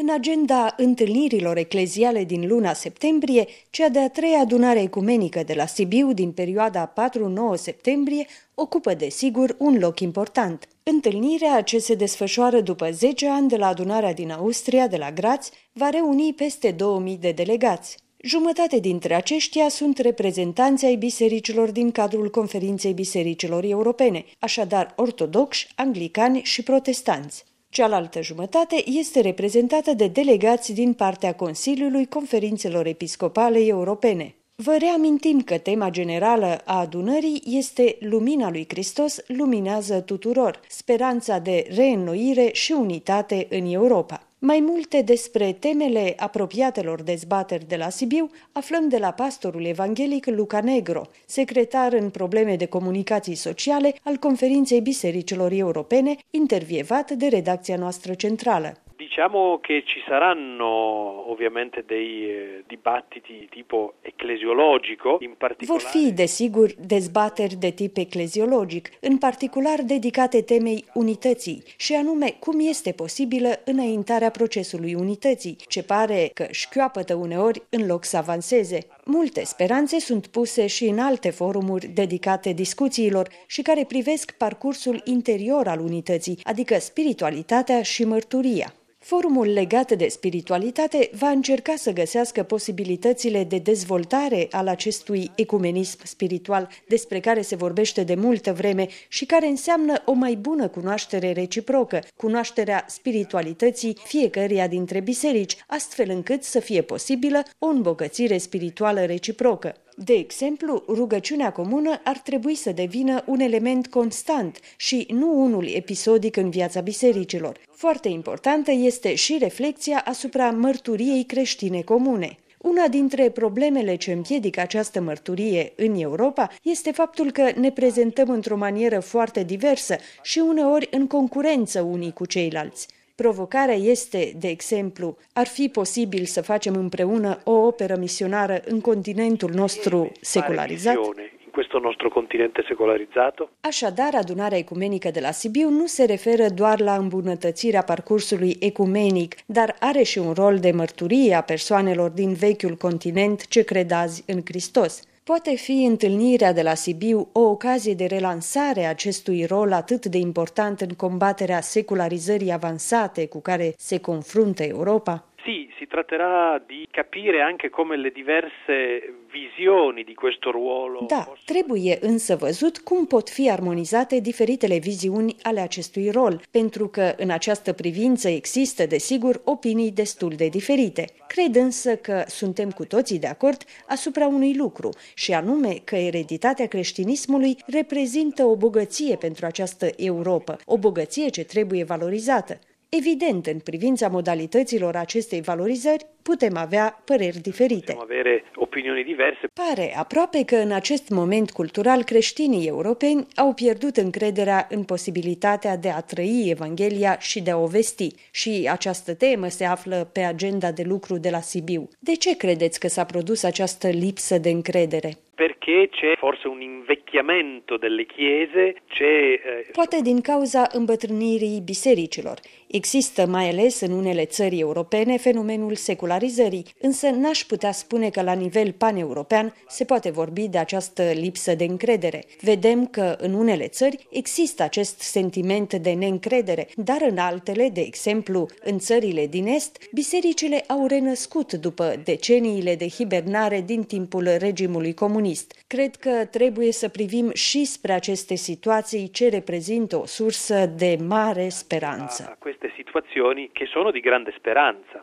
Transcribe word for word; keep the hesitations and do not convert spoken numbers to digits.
agenda întâlnirilor ecleziale din luna septembrie, cea de-a treia adunare ecumenică de la Sibiu din perioada patru nouă septembrie ocupă desigur un loc important. Întâlnirea, ce se desfășoară după zece ani de la adunarea din Austria, de la Graz, va reuni peste două mii de delegați. Jumătate dintre aceștia sunt reprezentanți ai bisericilor din cadrul Conferinței Bisericilor Europene, așadar ortodoxi, anglicani și protestanți. Cealaltă jumătate este reprezentată de delegați din partea Consiliului Conferințelor Episcopale Europene. Vă reamintim că tema generală a adunării este Lumina lui Hristos luminează tuturor, speranța de reînnoire și unitate în Europa. Mai multe despre temele apropiatelor dezbateri de la Sibiu aflăm de la pastorul evanghelic Luca Negro, secretar în probleme de comunicații sociale al Conferinței Bisericilor Europene, intervievat de redacția noastră centrală. Diciamo che ci saranno ovviamente dei dibattiti tipo eclesiologico, in particolare. Vor fi, desigur, dezbateri de tip ecleziologic, în particular dedicate temei unității, și anume cum este posibilă înaintarea procesului unității, ce pare că șchioapătă uneori în loc să avanseze. Multe speranțe sunt puse și în alte forumuri dedicate discuțiilor și care privesc parcursul interior al unității, adică spiritualitatea și mărturia. Forumul legat de spiritualitate va încerca să găsească posibilitățile de dezvoltare al acestui ecumenism spiritual despre care se vorbește de multă vreme și care înseamnă o mai bună cunoaștere reciprocă, cunoașterea spiritualității fiecăreia dintre biserici, astfel încât să fie posibilă o îmbogățire spirituală reciprocă. De exemplu, rugăciunea comună ar trebui să devină un element constant și nu unul episodic în viața bisericilor. Foarte importantă este și reflexia asupra mărturiei creștine comune. Una dintre problemele ce împiedică această mărturie în Europa este faptul că ne prezentăm într-o manieră foarte diversă și uneori în concurență unii cu ceilalți. Provocarea este, de exemplu, ar fi posibil să facem împreună o operă misionară în continentul nostru secularizat? In questo nostro continente secolarizzato? Așadar, adunarea ecumenică de la Sibiu nu se referă doar la îmbunătățirea parcursului ecumenic, dar are și un rol de mărturie a persoanelor din vechiul continent ce cred azi în Hristos. Poate fi întâlnirea de la Sibiu o ocazie de relansare a acestui rol atât de important în combaterea secularizării avansate cu care se confruntă Europa? Sì, si tratterà di capire anche come le diverse visioni di questo ruolo. Da, trebuie însă văzut cum pot fi armonizate diferitele viziuni ale acestui rol, pentru că în această privință există, desigur, opinii destul de diferite. Cred însă că suntem cu toții de acord asupra unui lucru, și anume că ereditatea creștinismului reprezintă o bogăție pentru această Europa, o bogăție ce trebuie valorizată. Evident, în privința modalităților acestei valorizări, putem avea păreri diferite. Putem avere opinioni diverse. Pare aproape că în acest moment cultural creștinii europeni au pierdut încrederea în posibilitatea de a trăi Evanghelia și de a o vesti. Și această temă se află pe agenda de lucru de la Sibiu. De ce credeți că s-a produs această lipsă de încredere? Perché c'è forse un invecchiamento delle chiese, c'è... Eh... Poate din cauza îmbătrânirii bisericilor. Există mai ales în unele țări europene fenomenul secularizării, însă n-aș putea spune că la nivel paneuropean se poate vorbi de această lipsă de încredere. Vedem că în unele țări există acest sentiment de neîncredere, dar în altele, de exemplu în țările din Est, bisericile au renăscut după deceniile de hibernare din timpul regimului comunist. Cred că trebuie să privim și spre aceste situații ce reprezintă o sursă de mare speranță. A queste situazioni che sono di grande speranza.